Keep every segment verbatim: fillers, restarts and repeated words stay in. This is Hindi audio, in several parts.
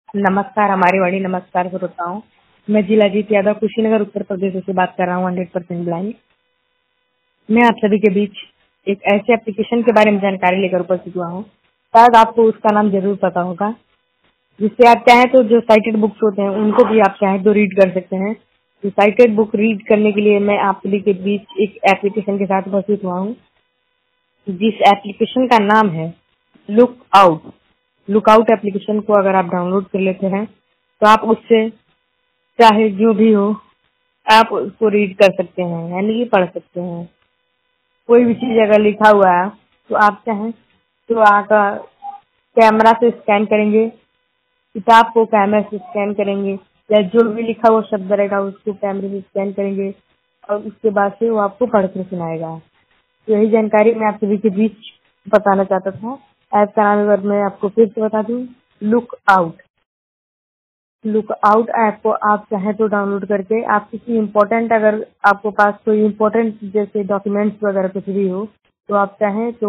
नमस्कार हमारी वाणी नमस्कार श्रोताओं। मैं जिला जीत यादव कुशीनगर उत्तर प्रदेश से बात कर रहा हूँ हंड्रेड परसेंट ब्लाइंड। मैं आप सभी के बीच एक ऐसे एप्लीकेशन के बारे में जानकारी लेकर उपस्थित हुआ हूँ, शायद आपको उसका नाम जरूर पता होगा, जिससे आप चाहें तो जो साइटेड बुक्स होते हैं उनको भी आप चाहें तो रीड कर सकते हैं। तो साइटेड बुक रीड करने के लिए मैं आप सभी के बीच एक एप्लीकेशन के साथ उपस्थित हुआ हूँ, जिस एप्लीकेशन का नाम है look out. Look out application को अगर आप डाउनलोड कर लेते हैं तो आप उससे चाहे जो भी हो आप उसको रीड कर सकते हैं, यानी कि पढ़ सकते हैं। कोई भी चीज अगर लिखा हुआ है तो आप चाहें तो आकर कैमरा से स्कैन करेंगे, किताब को कैमरा से स्कैन करेंगे, या जो भी लिखा हुआ शब्द रहेगा उसको कैमरे से स्कैन करेंगे और उसके बाद से वो आपको पढ़ कर सुनाएगा। तो यही जानकारी मैं आप सभी के बीच बताना चाहता था। ऐप का नाम अगर मैं आपको फिर से बता दूं, look out. Look out app को आप चाहें तो डाउनलोड करके आप किसी इम्पोर्टेंट, अगर आपको पास कोई इम्पोर्टेंट जैसे डॉक्यूमेंट्स वगैरह कुछ भी हो तो आप चाहें तो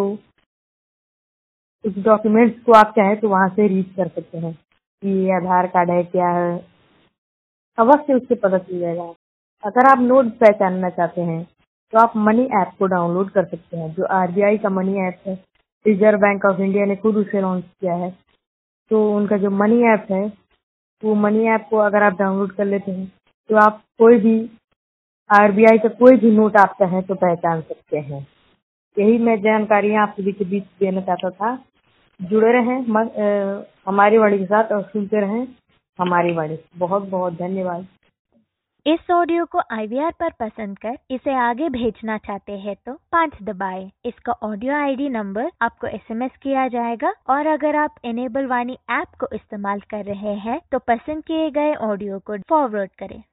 उस डॉक्यूमेंट्स को आप चाहें तो वहां से रीड कर सकते हैं कि ये आधार कार्ड है क्या है, अवश्य उससे पता चल जाएगा। अगर आप नोट पहचानना चाहते हैं तो आप मनी ऐप को डाउनलोड कर सकते हैं, जो आरबीआई का मनी ऐप है। रिजर्व बैंक ऑफ इंडिया ने खुद उसे लॉन्च किया है। तो उनका जो मनी ऐप है, वो मनी ऐप को अगर आप डाउनलोड कर लेते हैं तो आप कोई भी आरबीआई का कोई भी नोट आप चाहें तो पहचान सकते हैं। यही मैं जानकारियां आप सभी के बीच देना चाहता था। जुड़े रहें म- अ, हमारी वाणी के साथ और सुनते रहें हमारी वाणी। बहुत बहुत धन्यवाद। इस ऑडियो को आई वी आर पर पसंद कर इसे आगे भेजना चाहते हैं तो पाँच दबाएं। इसका ऑडियो आई डी नंबर आपको एस एम एस किया जाएगा, और अगर आप इनेबल वाणी ऐप को इस्तेमाल कर रहे हैं तो पसंद किए गए ऑडियो को फॉरवर्ड करें।